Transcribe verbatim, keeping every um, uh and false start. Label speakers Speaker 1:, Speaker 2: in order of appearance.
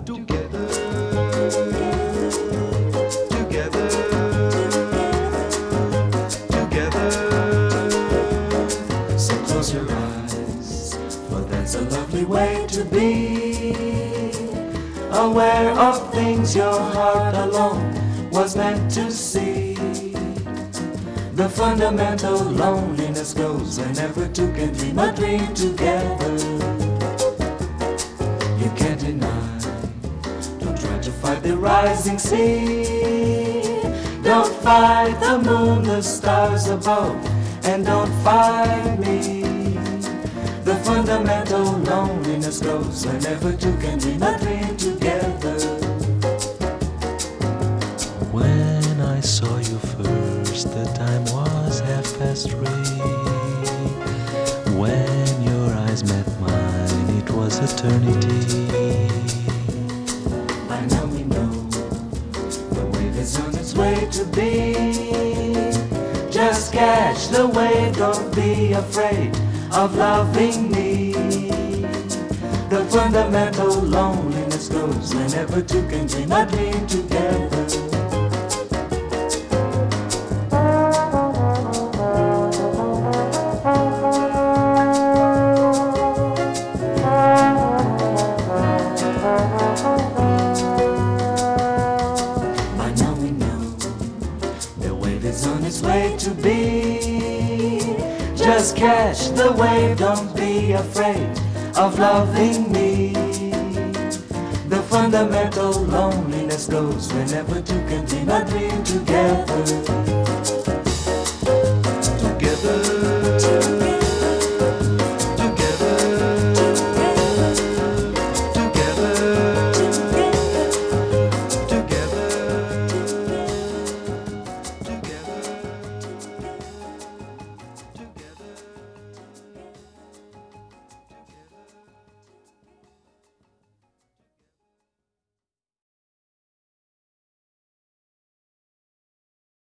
Speaker 1: together, together, together. So close your eyes, for that's a lovely way to be. Aware of things your heart alone was meant to see. The fundamental loneliness goes whenever two can dream a dream together. You can't deny, don't try to fight the rising sea. Don't fight the moon, the stars above, and don't fight me. The fundamental loneliness goes whenever two can dream a dream together.
Speaker 2: When I saw you first, the time was half past three. When your eyes met mine, it was eternity.
Speaker 1: By now we know the wave is on its way to be. Just catch the wave, don't be afraid of loving me. The fundamental loneliness goes whenever two can dream a dream together. By now we know the wave is on its way to be. Just catch the wave, don't be afraid of loving me. The fundamental loneliness goes whenever two can dream a dream together. Together, together.